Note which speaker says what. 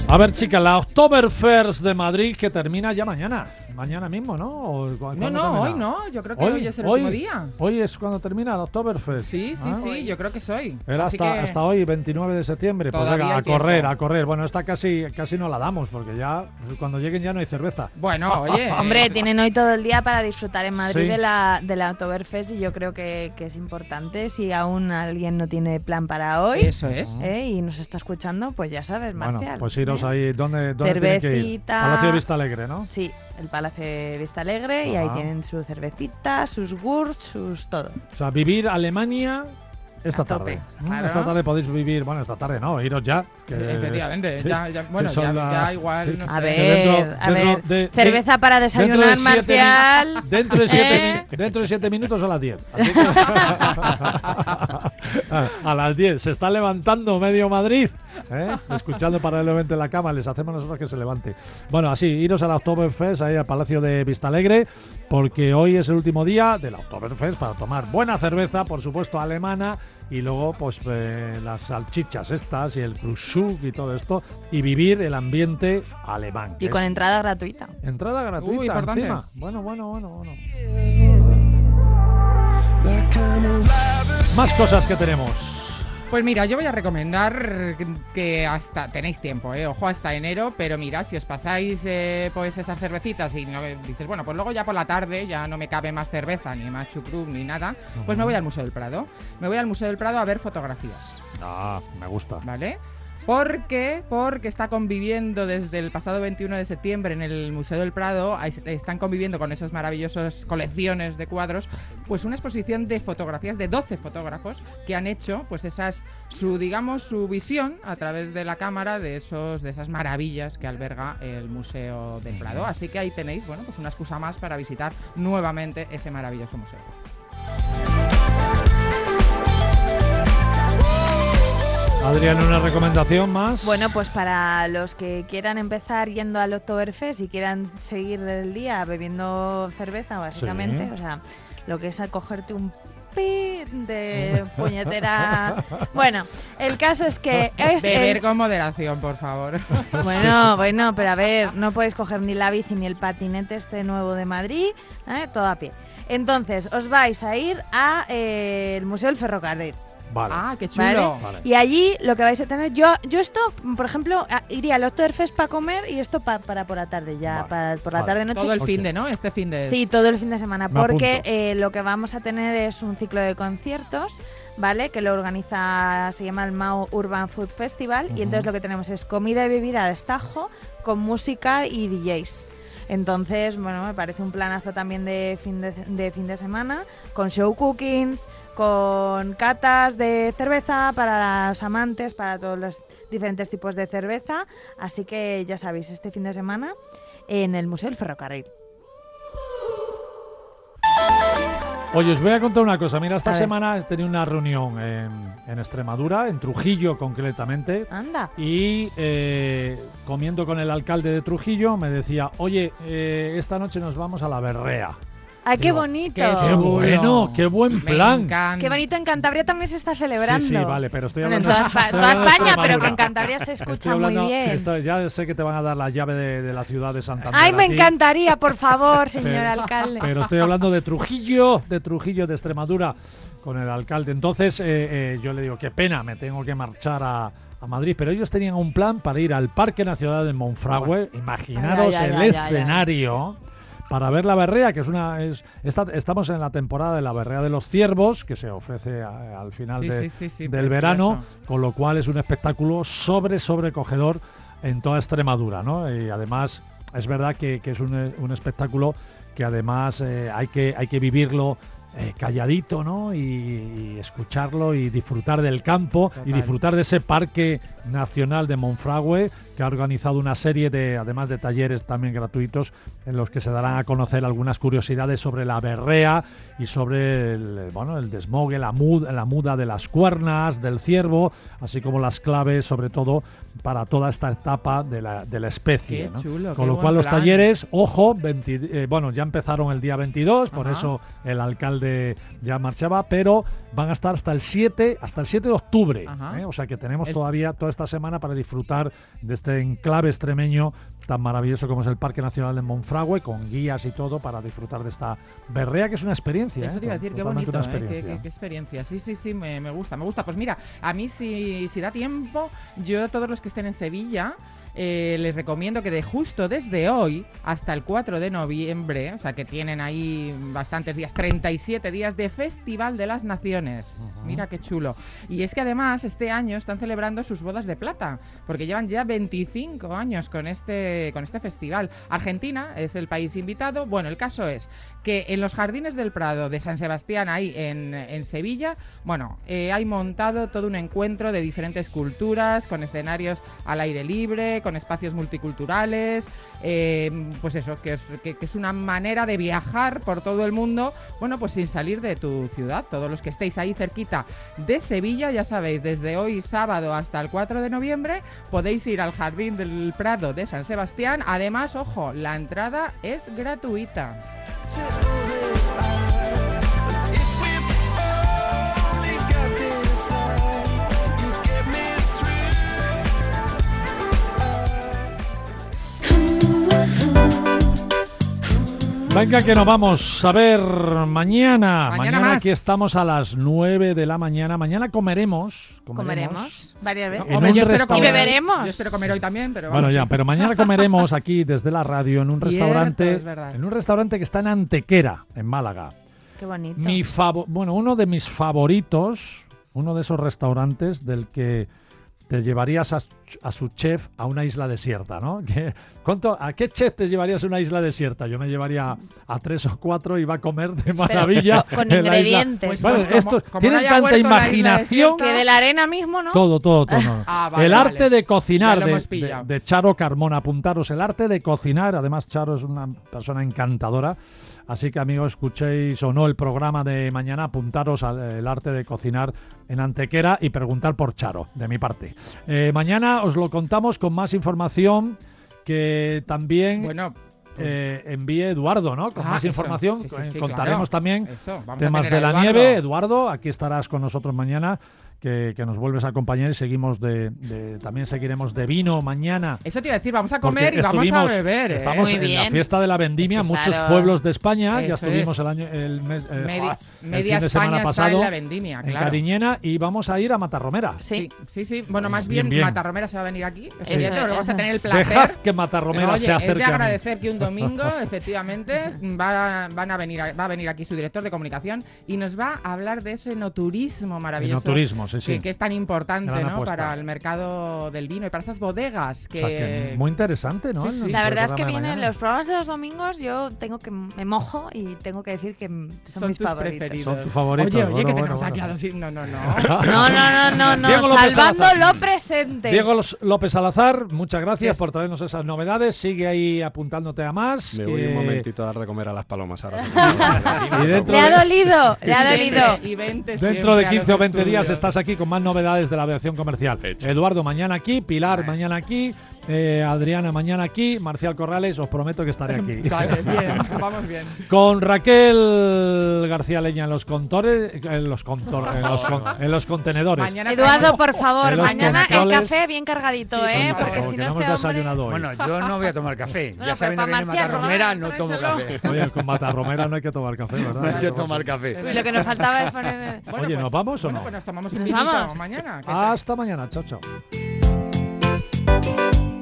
Speaker 1: A ver, chicas, la Oktoberfest de Madrid que termina ya mañana. Mañana mismo, ¿no?
Speaker 2: No, hoy no. Yo creo que hoy es el último día.
Speaker 1: Hoy es cuando termina la Oktoberfest.
Speaker 2: Sí, yo creo que es hoy.
Speaker 1: Era hasta hoy, 29 de septiembre. Pues venga, a correr. Bueno, esta casi no la damos porque ya cuando lleguen ya no hay cerveza.
Speaker 2: Bueno, oye.
Speaker 3: Hombre, tienen hoy todo el día para disfrutar en Madrid de la Oktoberfest y yo creo que es importante. Si aún alguien no tiene plan para hoy.
Speaker 2: Eso es.
Speaker 3: Y nos está escuchando, pues ya sabes, Marcial.
Speaker 1: Bueno, pues iros ahí. ¿Dónde tienen que ir? Palacio de Vista Alegre, ¿no?
Speaker 3: Sí. El Palacio de Vista Alegre y ahí tienen su cervecita, sus gurts, sus todo.
Speaker 1: O sea, vivir Alemania esta tarde.
Speaker 3: Claro.
Speaker 1: Esta tarde podéis vivir, bueno, esta tarde no, iros ya.
Speaker 2: Efectivamente,
Speaker 1: sí,
Speaker 2: ya igual, no
Speaker 3: a
Speaker 2: sé.
Speaker 3: ver, cerveza para desayunar, Marcial.
Speaker 1: Dentro de 7 minutos a las 10. Así que a las 10 se está levantando medio Madrid. Escuchando paralelamente en la cama, les hacemos nosotros que se levante. Bueno, así, iros a la Oktoberfest, ahí al Palacio de Vista Alegre, porque hoy es el último día de la Oktoberfest para tomar buena cerveza, por supuesto alemana, y luego pues las salchichas estas y el Kruschuck y todo esto, y vivir el ambiente alemán.
Speaker 3: Y con entrada gratuita.
Speaker 1: Entrada gratuita, encima. Bueno. Más cosas que tenemos.
Speaker 2: Pues mira, yo voy a recomendar que tenéis tiempo, ojo, hasta enero, pero mira, si os pasáis pues esas cervecitas y no, dices, bueno, pues luego ya por la tarde ya no me cabe más cerveza, ni más chucrut, ni nada, pues me voy al Museo del Prado. Me voy al Museo del Prado a ver fotografías.
Speaker 1: Ah, me gusta.
Speaker 2: ¿Vale? ¿Por qué? Porque está conviviendo desde el pasado 21 de septiembre en el Museo del Prado, están conviviendo con esas maravillosas colecciones de cuadros, pues una exposición de fotografías de 12 fotógrafos que han hecho pues su visión a través de la cámara de esas maravillas que alberga el Museo del Prado. Así que ahí tenéis, bueno, pues una excusa más para visitar nuevamente ese maravilloso museo.
Speaker 1: Adrián, ¿una recomendación más?
Speaker 3: Bueno, pues para los que quieran empezar yendo al Oktoberfest y quieran seguir el día bebiendo cerveza, básicamente, o sea, lo que es acogerte un pin de puñetera... Bueno, el caso es que...
Speaker 2: Beber con moderación, por favor.
Speaker 3: Bueno, pero a ver, no podéis coger ni la bici ni el patinete nuevo de Madrid, todo a pie. Entonces, os vais a ir a el Museo del Ferrocarril.
Speaker 1: Vale.
Speaker 2: Ah, qué chulo.
Speaker 3: Vale. Y allí lo que vais a tener, yo esto, por ejemplo, iría al Oktoberfest para comer y esto para por la tarde ya, por la tarde noche.
Speaker 2: Todo el fin de, ¿no? Este fin de...
Speaker 3: Sí, todo el fin de semana, porque lo que vamos a tener es un ciclo de conciertos, ¿vale? Que lo organiza, se llama el Mau Urban Food Festival, y entonces lo que tenemos es comida y bebida a destajo con música y DJs. Entonces, bueno, me parece un planazo también de fin de semana, con show cookings, con catas de cerveza para los amantes, para todos los diferentes tipos de cerveza. Así que ya sabéis, este fin de semana en el Museo del Ferrocarril.
Speaker 1: Oye, os voy a contar una cosa. Mira, esta semana he tenido una reunión en Extremadura, en Trujillo concretamente.
Speaker 3: Anda.
Speaker 1: Y comiendo con el alcalde de Trujillo me decía, oye, esta noche nos vamos a la Berrea.
Speaker 3: ¡Ay, qué bonito!
Speaker 1: ¡Qué bueno! ¡Qué buen plan!
Speaker 3: ¡Qué bonito! En Cantabria también se está celebrando.
Speaker 1: Sí, vale, pero estoy hablando...
Speaker 3: en toda España, pero que en Cantabria se escucha muy bien.
Speaker 1: Ya sé que te van a dar la llave de la ciudad de Santander.
Speaker 3: ¡Ay, me encantaría, por favor, señor alcalde!
Speaker 1: Pero estoy hablando de Trujillo, de Extremadura, con el alcalde. Entonces, yo le digo, qué pena, me tengo que marchar a Madrid, pero ellos tenían un plan para ir al Parque Nacional de Monfragüe. Imaginaros el escenario... Para ver la berrea, que estamos en la temporada de la berrea de los ciervos, que se ofrece al final del verano, con lo cual es un espectáculo sobrecogedor en toda Extremadura, ¿no? Y además es verdad que es un espectáculo que además hay que vivirlo calladito, ¿no? Y escucharlo y disfrutar del campo. Total. Y disfrutar de ese Parque Nacional de Monfragüe, que ha organizado una serie además de talleres también gratuitos en los que se darán a conocer algunas curiosidades sobre la berrea y sobre el desmogue, la muda de las cuernas, del ciervo, así como las claves, sobre todo, para toda esta etapa de la especie.
Speaker 2: Qué
Speaker 1: ¿no?
Speaker 2: chulo,
Speaker 1: con lo cual los talleres, ojo, ya empezaron el día 22, por eso el alcalde ya marchaba, pero van a estar hasta el 7 de octubre. O sea que tenemos todavía toda esta semana para disfrutar de este enclave extremeño tan maravilloso como es el Parque Nacional de Monfragüe, con guías y todo para disfrutar de esta berrea, que es una experiencia.
Speaker 2: Eso te iba a decir, qué bonito, qué experiencia. Sí, me gusta. Pues mira, a mí si da tiempo, yo a todos los que estén en Sevilla, les recomiendo que justo desde hoy hasta el 4 de noviembre, o sea que tienen ahí bastantes días, 37 días de Festival de las Naciones. Mira qué chulo. Y es que además este año están celebrando sus bodas de plata, porque llevan ya 25 años con este festival. Argentina es el país invitado. Bueno, el caso es que en los Jardines del Prado de San Sebastián, ahí en Sevilla, bueno, hay montado todo un encuentro de diferentes culturas, con escenarios al aire libre, con espacios multiculturales, pues eso, que es una manera de viajar por todo el mundo, bueno, pues sin salir de tu ciudad. Todos los que estéis ahí cerquita de Sevilla, ya sabéis, desde hoy sábado hasta el 4 de noviembre, podéis ir al Jardín del Prado de San Sebastián. Además, ojo, la entrada es gratuita.
Speaker 1: Venga, que nos vamos a ver mañana. Mañana
Speaker 2: más.
Speaker 1: Aquí estamos a las 9 de la mañana. Mañana comeremos
Speaker 3: varias veces.
Speaker 2: Y
Speaker 3: beberemos.
Speaker 2: Yo espero comer hoy también, pero
Speaker 1: bueno, ya, pero mañana comeremos aquí desde la radio en un restaurante,
Speaker 2: es verdad.
Speaker 1: en un restaurante que está en Antequera, en Málaga.
Speaker 3: Qué bonito.
Speaker 1: Uno de mis favoritos, uno de esos restaurantes del que te llevarías a su chef a una isla desierta, ¿no? ¿A qué chef te llevarías a una isla desierta? Yo me llevaría a 3 o 4 y va a comer de maravilla.
Speaker 3: Pero con
Speaker 2: Pues
Speaker 3: ingredientes.
Speaker 1: Bueno, tienen
Speaker 2: no
Speaker 1: tanta imaginación.
Speaker 3: Que de la arena mismo, ¿no?
Speaker 1: Todo. No.
Speaker 2: Vale,
Speaker 1: el arte de cocinar
Speaker 2: de
Speaker 1: Charo Carmona. Apuntaros, el arte de cocinar. Además, Charo es una persona encantadora. Así que, amigos, escuchéis o no el programa de mañana, apuntaros al arte de cocinar en Antequera y preguntar por Charo, de mi parte. Mañana os lo contamos con más información que también envíe Eduardo, ¿no? Con más información.
Speaker 2: Sí,
Speaker 1: contaremos también
Speaker 2: Vamos
Speaker 1: temas de la nieve. Eduardo, aquí estarás con nosotros mañana. Que nos vuelves a acompañar y seguimos también seguiremos de vino mañana.
Speaker 2: Eso te iba a decir, vamos a comer y vamos a beber.
Speaker 1: Estamos en la fiesta de la vendimia, muchos pueblos de España. Ya estuvimos el fin de semana pasado
Speaker 2: en la vendimia,
Speaker 1: en Cariñena, y vamos a ir a Matarromera.
Speaker 2: Sí. Bueno, más bien Matarromera se va a venir aquí. Vamos a tener el
Speaker 1: placer.
Speaker 2: Dejad
Speaker 1: que Matarromera se acerque.
Speaker 2: Es de agradecer que un domingo, efectivamente, va a venir aquí su director de comunicación y nos va a hablar de ese enoturismo maravilloso.
Speaker 1: Enoturismo.
Speaker 2: Que es tan importante, ¿no? Para el mercado del vino y para estas bodegas.
Speaker 1: Que muy interesante, ¿no?
Speaker 2: Sí.
Speaker 3: La verdad es que vienen los programas de los domingos, yo me mojo y tengo que decir que son mis favoritos.
Speaker 1: Son tus favoritos.
Speaker 2: Oye, que tenemos aquí a dos... No.
Speaker 3: No. Salvando lo presente.
Speaker 1: Diego López Salazar, muchas gracias por traernos esas novedades. Sigue ahí apuntándote a más.
Speaker 4: Me voy un momentito a dar de comer a las palomas ahora.
Speaker 3: Le ha dolido.
Speaker 1: Dentro de 15 o 20 días estás aquí con más novedades de la aviación comercial. Eduardo mañana aquí, Pilar mañana aquí, Adriana mañana aquí, Marcial Corrales, os prometo que estaré aquí.
Speaker 2: Vale, bien, vamos bien.
Speaker 1: Con Raquel García Leña en los contenedores.
Speaker 3: Eduardo, por favor, mañana el café bien cargadito, porque si no
Speaker 1: hemos desayunado hoy.
Speaker 5: Bueno, yo no voy a tomar café.
Speaker 3: Bueno,
Speaker 5: ya sabiendo que viene Matarromera, no tomo café.
Speaker 1: Oye, con Matarromera no hay que tomar café, ¿verdad?
Speaker 5: No hay que tomar café.
Speaker 3: Lo que nos faltaba es poner...
Speaker 1: Oye, ¿nos vamos o no?
Speaker 2: Pues nos tomamos un vinito mañana.
Speaker 1: Hasta mañana, chao.